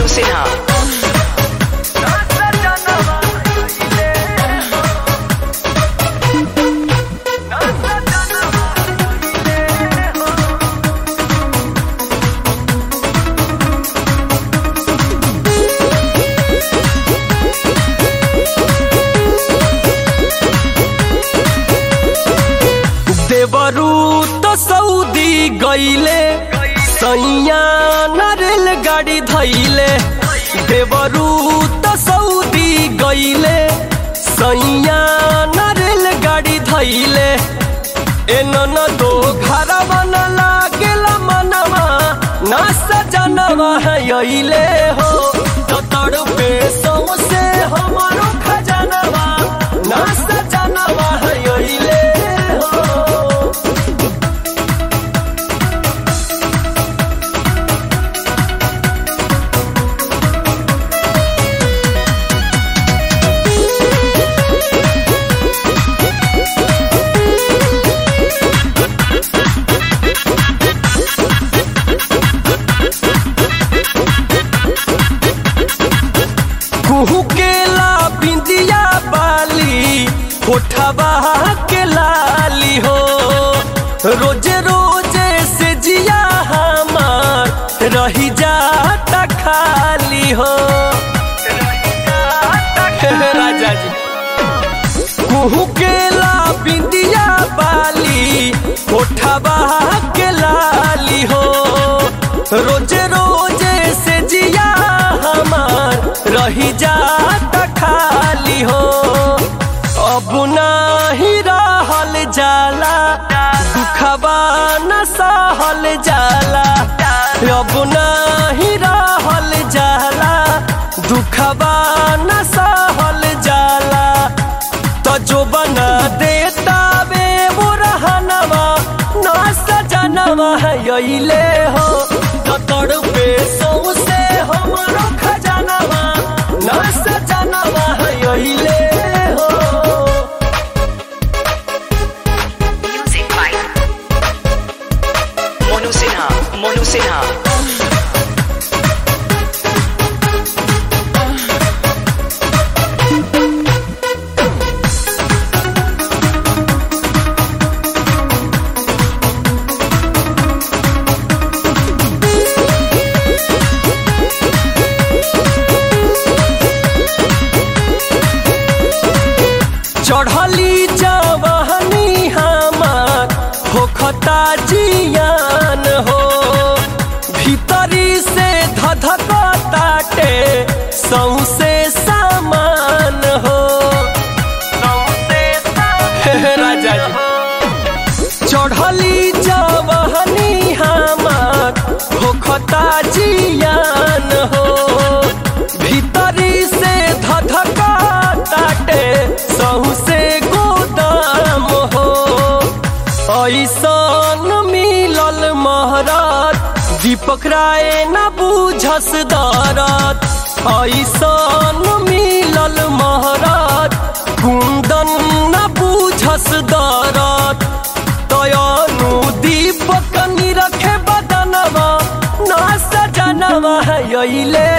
मोनू सिन्हा। देवरू तो सऊदी गईले सैया रेल गाड़ी धैले। देवरू तो सऊदी गईले सैया रेल गाड़ी धैले। एनन दो घर बन लागेला मनवा ना सजनवा है यइले हो। तो तड़पे सौसे हमारो खजनवा ना सजनवा है यइले हो। कुहू केला बिंदिया बाली होठवा के लाली हो। रोजे रोजे से जिया हमार रही जाता खाली हो। राजा जी कुहू केला बिंदिया बाली होठवा के लाली हो। रोजे रोजे से जिया हमार रही जाता खाली हो। अब नाही रहल जाला दुखवा न सहल जाला। अब नाही रहल जाला दुखवा न सहल जाला। तो जो बना देता वे वो रहनवा ना सजनवा है यइले हो। तो तड़पे सौसे हमारो खजनवा ना सजनवा है यइले हो। Music by Monu Sinha, Monu Sinha. चढ़ली जवानी हमार होखता जियान हो। भीतरी से धधकताटे सौसे सामान हो। राजा जी चढ़ली जवानी हमार होखता जियान हो। भीतरी से धधकताटे सौसे गोदाम हो। ऐसन मिलल महरात दीपक राय न बुझस दरद। ऐसन मिलल महरात कुंदन न बुझस दरद। तयनु दीपक निरखे बदनवा ना सजनवा है यइले